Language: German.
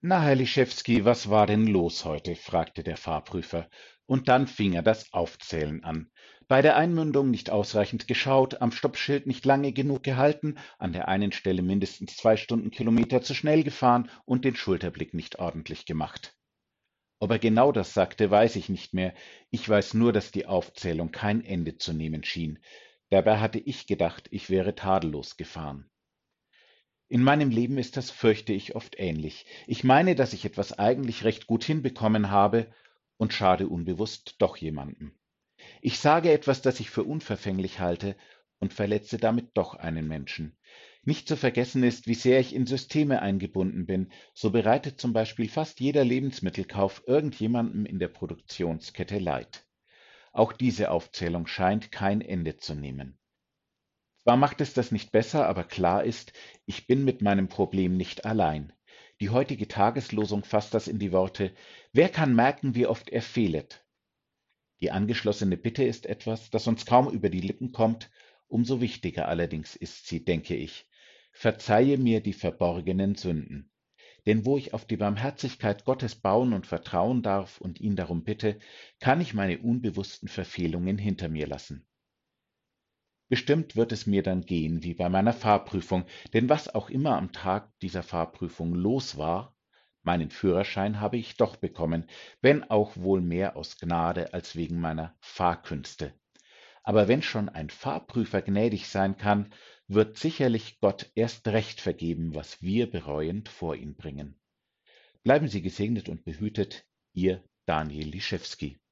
Na, Herr Liszewski, was war denn los heute? Fragte der Fahrprüfer. Und dann fing er das Aufzählen an. Bei der Einmündung nicht ausreichend geschaut, am Stoppschild nicht lange genug gehalten, an der einen Stelle mindestens 2 Stundenkilometer zu schnell gefahren und den Schulterblick nicht ordentlich gemacht. Ob er genau das sagte, weiß ich nicht mehr. Ich weiß nur, dass die Aufzählung kein Ende zu nehmen schien. Dabei hatte ich gedacht, ich wäre tadellos gefahren. In meinem Leben ist das, fürchte ich, oft ähnlich. Ich meine, dass ich etwas eigentlich recht gut hinbekommen habe und schade unbewusst doch jemandem. Ich sage etwas, das ich für unverfänglich halte und verletze damit doch einen Menschen. Nicht zu vergessen ist, wie sehr ich in Systeme eingebunden bin. So bereitet zum Beispiel fast jeder Lebensmittelkauf irgendjemandem in der Produktionskette Leid. Auch diese Aufzählung scheint kein Ende zu nehmen. Zwar macht es das nicht besser, aber klar ist, ich bin mit meinem Problem nicht allein. Die heutige Tageslosung fasst das in die Worte: Wer kann merken, wie oft er fehlet? Die angeschlossene Bitte ist etwas, das uns kaum über die Lippen kommt, umso wichtiger allerdings ist sie, denke ich. Verzeihe mir die verborgenen Sünden. Denn wo ich auf die Barmherzigkeit Gottes bauen und vertrauen darf und ihn darum bitte, kann ich meine unbewussten Verfehlungen hinter mir lassen. Bestimmt wird es mir dann gehen wie bei meiner Fahrprüfung, denn was auch immer am Tag dieser Fahrprüfung los war, meinen Führerschein habe ich doch bekommen, wenn auch wohl mehr aus Gnade als wegen meiner Fahrkünste. Aber wenn schon ein Fahrprüfer gnädig sein kann, wird sicherlich Gott erst recht vergeben, was wir bereuend vor ihn bringen. Bleiben Sie gesegnet und behütet, Ihr Daniel Liszewski.